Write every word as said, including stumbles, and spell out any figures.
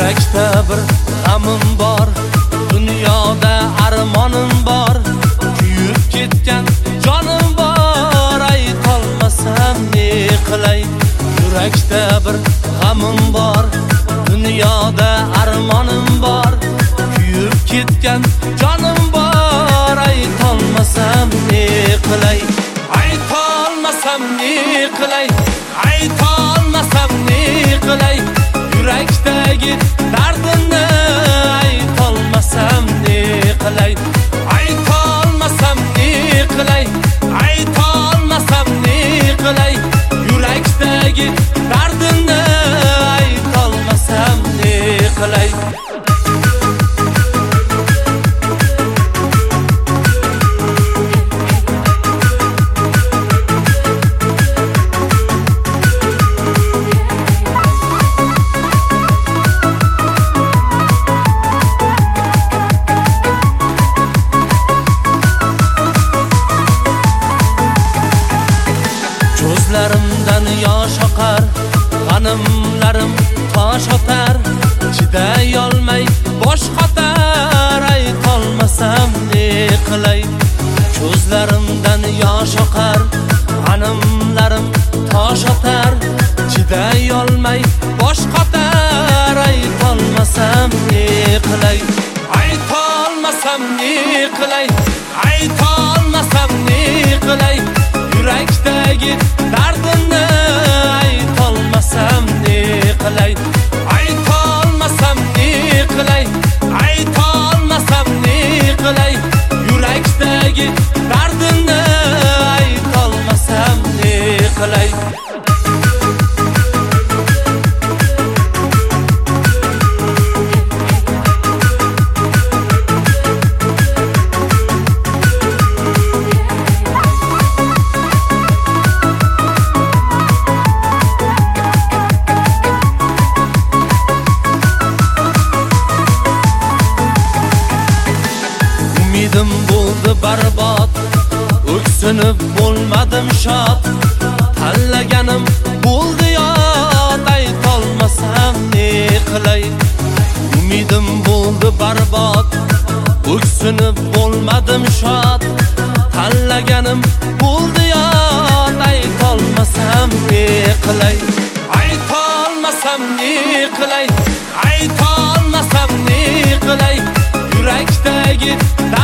Yurakda bir g'amim bor, dunyoda armonim bor, kuyib ketgan jonim bor, aytolmasam ne qilay. Yurakda bir g'amim bor, dunyoda armonim bor, kuyib ketgan jonim bor, aytolmasam ne qilay. Aytolmasam ne qilay, aytolmasam ne qilay. Yurakdagi dardimni aytolmasam ne qilay. Aytolmasam ne qilay, aytolmasam ne qilay. Yurakdagi dardimni aytolmasam ne qilay. Ko'zlarimdan yosh oqar, g'animlarim tosh otar, chiday olmay bosh qotar, aytolmasam ne qilay. Ko'zlarimdan yosh oqar, g'animlarim tosh otar, chiday olmay bosh qotar, aytolmasam ne qilay. Aytolmasam ne qilay, aytolmasam ne qilay. Yurakdagi dardimni aytolmasam ne qilay. Aytolmasam ne qilay, aytolmasam ne qilay. Yurakdagi dardimni aytolmasam ne qilay. Umidim bo'ldi barbod, o'ksinib bo'lmadim shod, tanlaganim bo'ldi yod, aytolmasam ne qilay. Umidim bo'ldi barbod, o'ksinib bo'lmadim shod, tanlaganim bo'ldi yod, aytolmasam ne qilay. Aytolmasam ne qilay, aytolmasam ne qilay. Yurakdagi